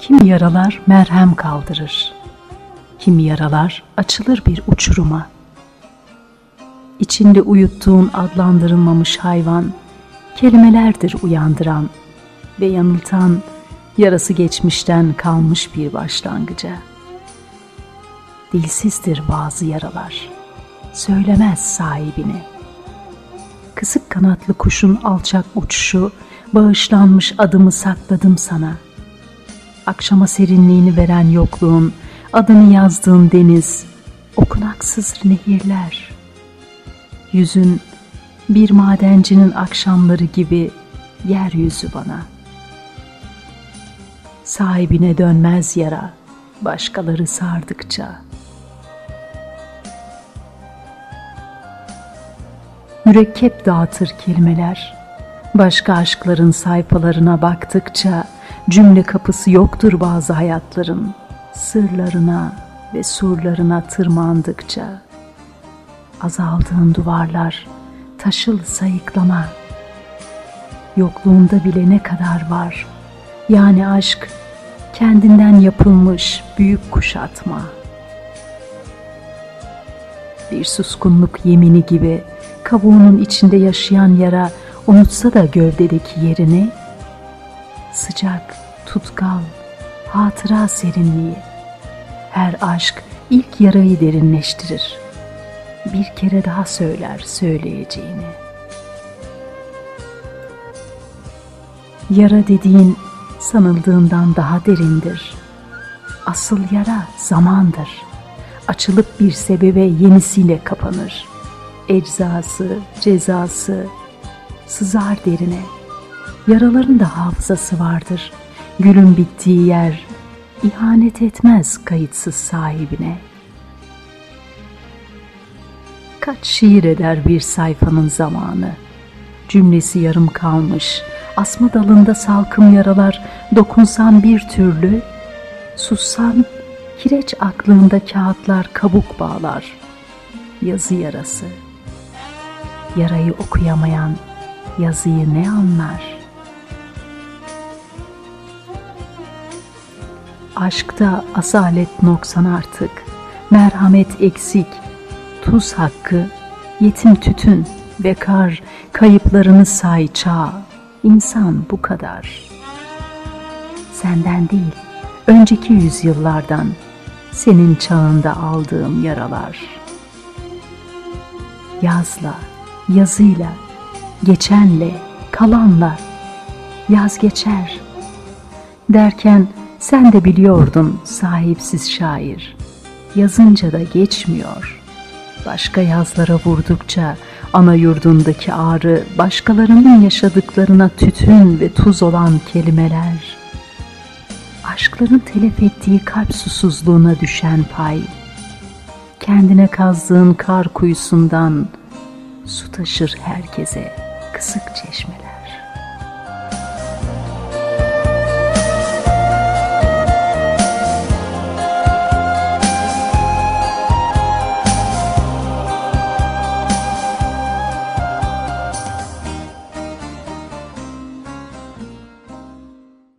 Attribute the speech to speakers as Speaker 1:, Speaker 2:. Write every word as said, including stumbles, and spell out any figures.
Speaker 1: Kimi yaralar merhem kaldırır, kimi yaralar açılır bir uçuruma. İçinde uyuttuğun adlandırılmamış hayvan, kelimelerdir uyandıran ve yanıltan, yarası geçmişten kalmış bir başlangıca. Dilsizdir bazı yaralar, söylemez sahibine. Kısık kanatlı kuşun alçak uçuşu, bağışlanmış adımı sakladım sana. Akşama serinliğini veren yokluğun, adını yazdığın deniz, okunaksız nehirler. Yüzün bir madencinin akşamları gibi yeryüzü bana. Sahibine dönmez yara, başkaları sardıkça. Mürekkep dağıtır kelimeler, başka aşkların sayfalarına baktıkça, cümle kapısı yoktur bazı hayatların, sırlarına ve surlarına tırmandıkça. Azaldığın duvarlar, taşıl sayıklama. Yokluğunda bile ne kadar var, yani aşk, kendinden yapılmış büyük kuşatma. Bir suskunluk yemini gibi, kabuğunun içinde yaşayan yara, unutsa da gövdedeki yerini, sıcak, tutkal, hatıra serinliği. Her aşk ilk yarayı derinleştirir. Bir kere daha söyler söyleyeceğini. Yara dediğin sanıldığından daha derindir. Asıl yara zamandır. Açılıp bir sebebe yenisiyle kapanır. Eczası, cezası sızar derine. Yaraların da hafızası vardır. Gülün bittiği yer ihanet etmez kayıtsız sahibine. Kaç şiir eder bir sayfanın zamanı. Cümlesi yarım kalmış, asma dalında salkım yaralar, dokunsan bir türlü, sussan kireç aklında kağıtlar kabuk bağlar. Yazı yarası. Yarayı okuyamayan yazıyı ne anlar? Aşkta asalet noksan artık, merhamet eksik, tuz hakkı, yetim tütün ve kar, kayıplarını say çağ, insan bu kadar. Senden değil, önceki yüzyıllardan, senin çağında aldığım yaralar. Yazla, yazıyla, geçenle, kalanla, yaz geçer. Derken sen de biliyordun sahipsiz şair, yazınca da geçmiyor. Başka yazlara vurdukça ana yurdundaki ağrı, başkalarının yaşadıklarına tütün ve tuz olan kelimeler, aşkların telef ettiği kalp susuzluğuna düşen pay, kendine kazdığın kar kuyusundan su taşır herkese kısık çeşmeler.